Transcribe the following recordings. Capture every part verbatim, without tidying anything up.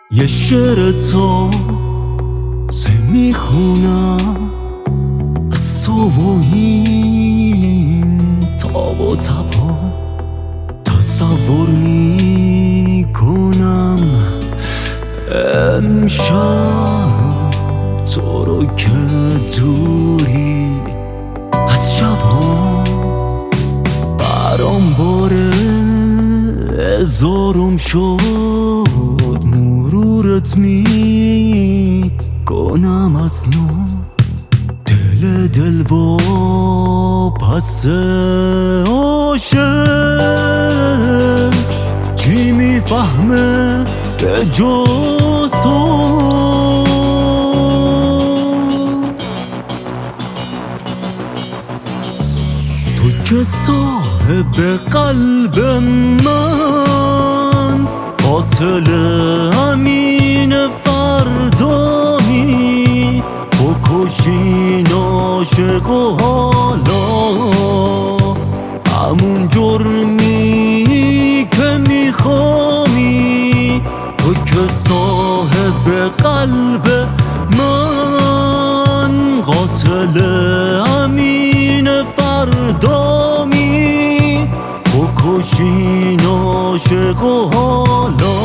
یه شعر تو سه میخونم از تو و این تاب و تبا تصور میکنم امشب تو رو که دوری از شبا برام باره هزارم شد مرورت می کنم از نو دل دل با پس عاشق چی میفهمه به جز تو تو که صاحب قلب من قاتل امین فردانی بکشین عاشق و حالا همون جرمی که میخوامی تو که صاحب قلب من قاتل امین فردانی بکشین عاشق و حالا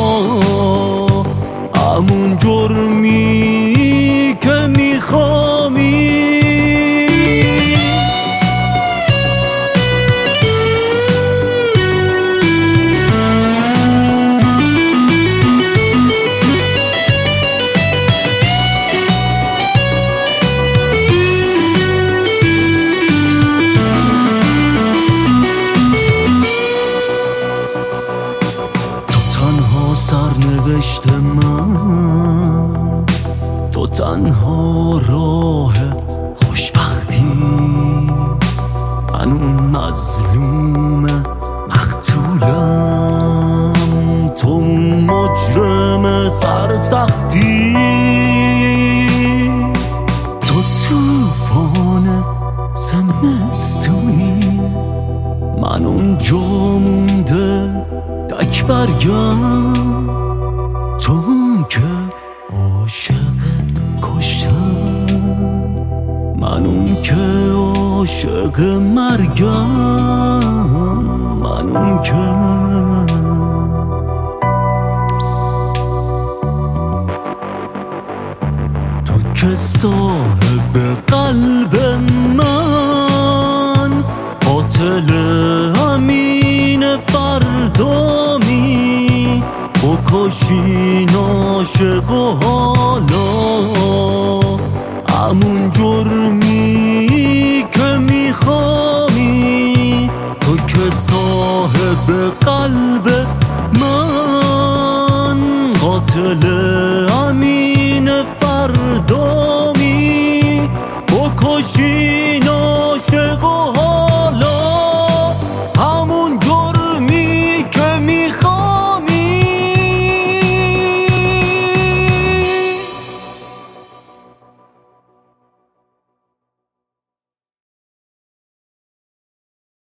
همون جرمی که میخوامی سرنوشت من تو تنها راه خوشبختی من اون مظلوم مقتولم تو اون مجرم سرسختی تو توفان زمستونی من اونجا مونده تک برگم تو که عاشق کشتم من اون که عاشق مرگم من اون که تو که صاحب قلب من قاتل امین فردامی بکشین عاشق و حالا همون جرمی که میخوامی تو که صاحب قلب من قاتل امین فردا